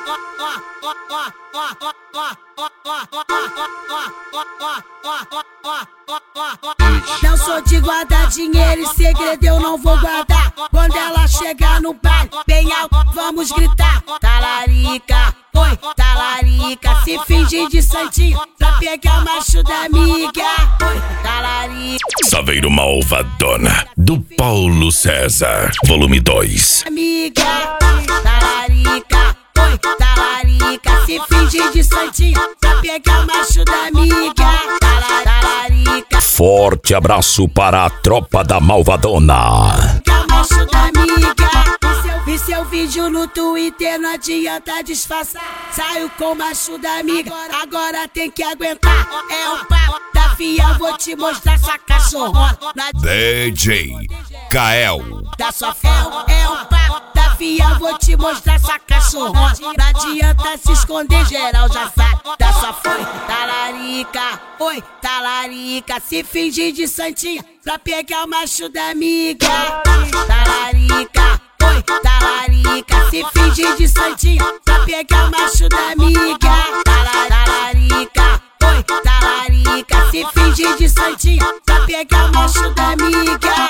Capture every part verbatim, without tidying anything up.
Não sou de guardar dinheiro e segredo eu não vou guardar. Quando ela chegar no baile, bem alto, vamos gritar. Talarica, oi, talarica. Se fingir de santinho pra pegar o macho da amiga. Oi, talarica. Saveiro Malvadona, do Paulo César, volume dois. Amiga, talarica, oi, talarica. Se fingir de santinho pra pegar o macho da amiga. Talarica. Forte abraço para a tropa da Malvadona. Macho da amiga. Vi seu vídeo no Twitter, não adianta disfarçar. Saiu com o macho da amiga, agora tem que aguentar. É um papo da fia, vou te mostrar sua cachorrona. D J Kael Da sua fé, é um papo da fia, vou te mostrar sua cachorrona. Não adianta se esconder, geral já sabe. Da sua foi, talarica, oi, talarica. Se fingir de santinha pra pegar o macho da amiga. Talarica, oi, talarica. Se fingir de santinha pra pegar o macho da amiga. Talarica, oi, talarica. Se fingir de santinha pra pegar o macho da amiga.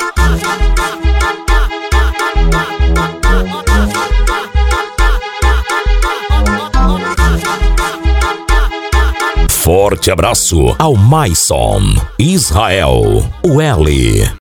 Forte abraço ao Maison Israel, o L.